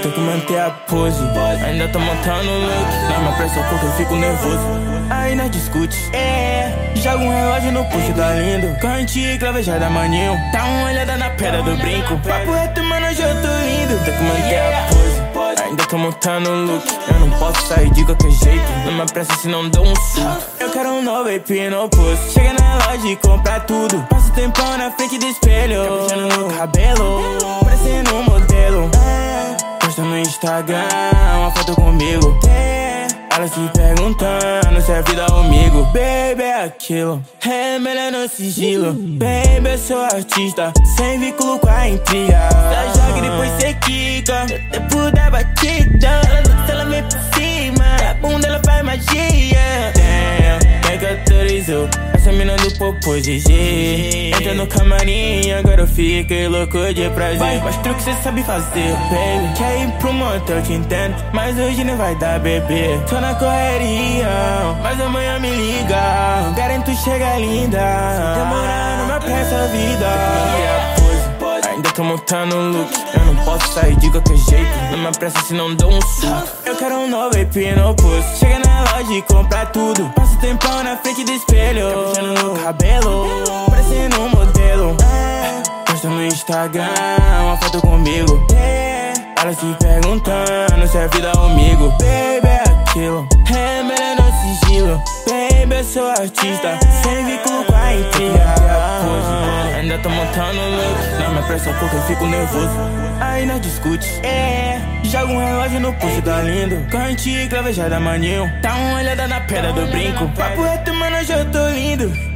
tem que manter a pose. Ainda tô montando o look, não me apressa porque eu fico nervoso. Aí nós discute, joga um relógio no pulso, tá lindo. Corrente clavejada, maninho. Dá uma olhada na pedra do brinco. Papo reto, mano, hoje eu tô lindo. Tem que manter a pose. Ainda tô montando o look, eu não posso sair de qualquer jeito. Não me apressa se não dou um surto. Eu quero um novo AP no posto. Chega na loja e compra tudo. Passa tempão na frente do espelho, caprichando no cabelo, parecendo um modelo. Posta no Instagram uma foto comigo. Ela se perguntando se é vida comigo. Baby, é aquilo, é melhor no sigilo. Baby, eu sou artista, sem vínculo com a intriga. Ela joga e depois cê quica, no tempo da batida. Ela vem por cima, a bunda ela faz magia. Damn, quem que autorizou? Essa mina do popô GG. Entra no camarim, agora eu fiquei louco de prazer. Vai, mas truque cê sabe fazer, baby. Quer ir pro motel, eu te entendo, mas hoje não vai dar, bebê. Tô na correria, mas amanhã me liga. Garanto chegar linda, demorar não me apressa a vida. Ainda tô montando o look, eu não posso sair de qualquer jeito. Não me apressa se não dou um surto. Eu quero um novo AP no posto. Chega na loja e compra tudo. Passa tempão na frente do espelho, caprichando no cabelo, parecendo um modelo. Posta no Instagram uma foto comigo. Ela se perguntando se é vida comigo. Baby, é aquilo, é melhor no sigilo. Baby, eu sou artista, sem vínculo com a intriga. Ainda tô montando o look, não me apressa porque eu fico nervoso. Aí nós discute, joga um relógio no pulso, tá lindo. Corrente clavejada, maninho. Dá uma olhada na pedra do brinco. Papo reto, mano, hoje eu tô lindo.